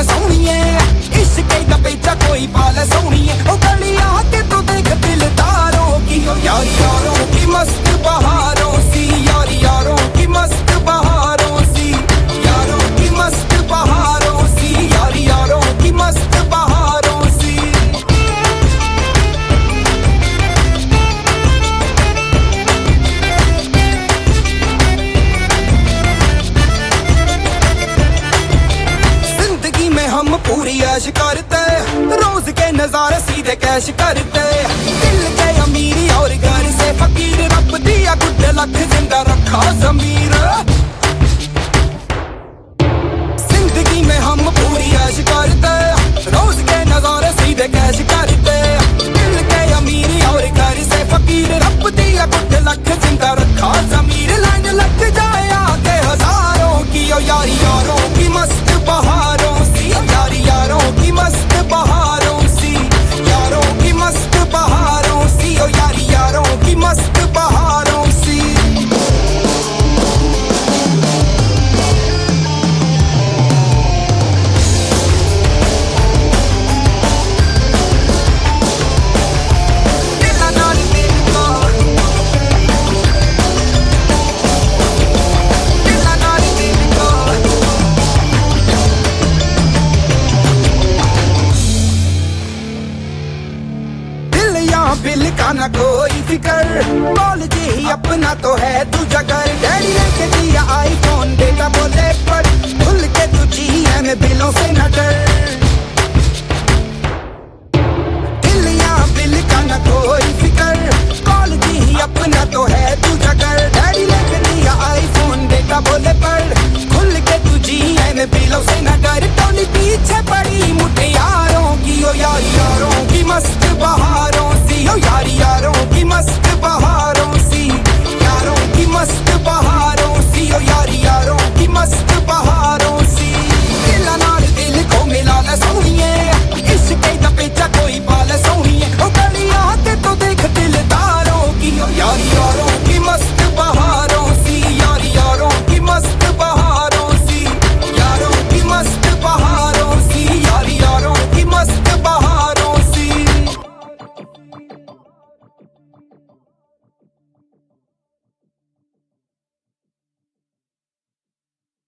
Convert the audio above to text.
सोनिए, इश्क दा पेचा कोई पाले सोनिए। ओ गलियां के तू देख दिलदारों की, ओ यार यारों की मस्त बहारों सी, यार यारों की मस्त बहारों सी, यारों की मस्त बहारों सी, यार यारों की मस्त बहारों सी। जिंदगी में हम पूरी ऐश करते, रोज के नजारे सीधे कैश करते, दिल के अमीरी और घर से फकीर, रब दिया गुड लक जिंदा रखा जमीर। जिंदगी में हम पूरी ऐश करते, रोज के नजारे सीधे कैश करते, दिल के अमीरी और घर से फकीर, रब दिया गुड लक जिंदा रखा जमीर। लाइन लग जाए आगे हजारों की, ओ यारी यारों की मस्त बहारों सी, यारी यारों की मस्त बहारों सी, यारों की मस्त बहारों सी, ओ यारी यारों की मस्त बहारों सी। बिल का ना कोई फिकर, बोल जी ही अपना तो है तुझा घर। डैडी ने के दिया आईफोन, बेटा बोले पर खुल के तू जी है, मैं बिलों से न डर।